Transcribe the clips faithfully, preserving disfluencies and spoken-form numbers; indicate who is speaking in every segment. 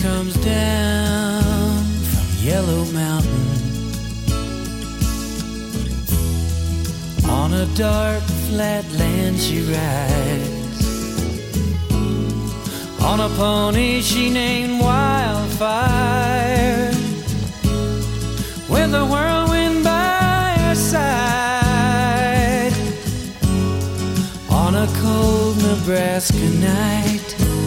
Speaker 1: comes down from Yellow Mountain. On a dark flat land she rides, on a pony she named Wildfire, with a whirlwind by her side. On a cold Nebraska night,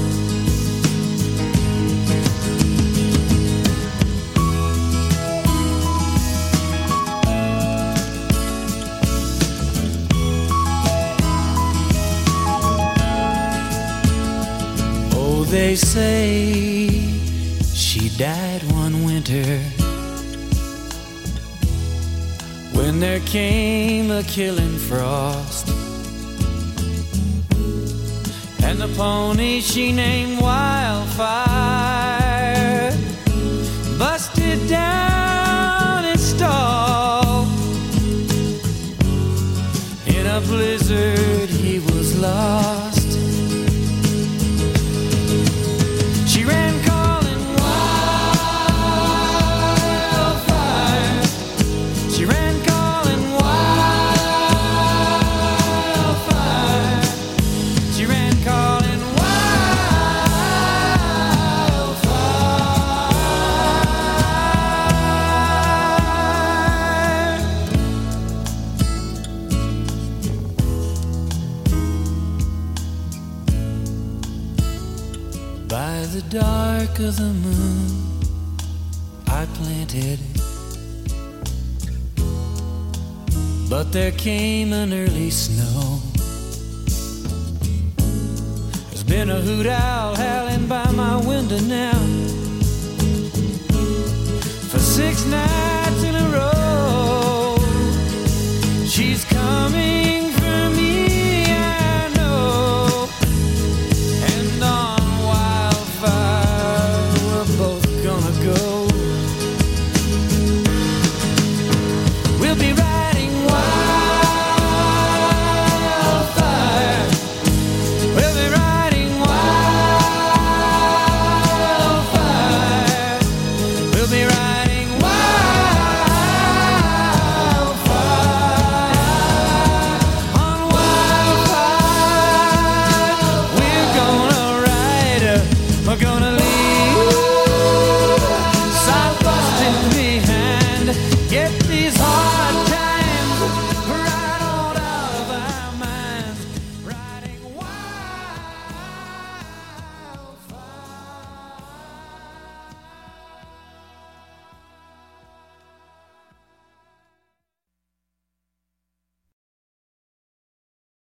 Speaker 1: they say she died one winter when there came a killing frost, and the pony she named Wildfire busted down its stall. In a blizzard he was lost. She ran calling wildfire. She ran calling wildfire. She ran calling by the dark of the moon I planted, but there came an early snow. There's been a hoot owl howling by my window now for six nights.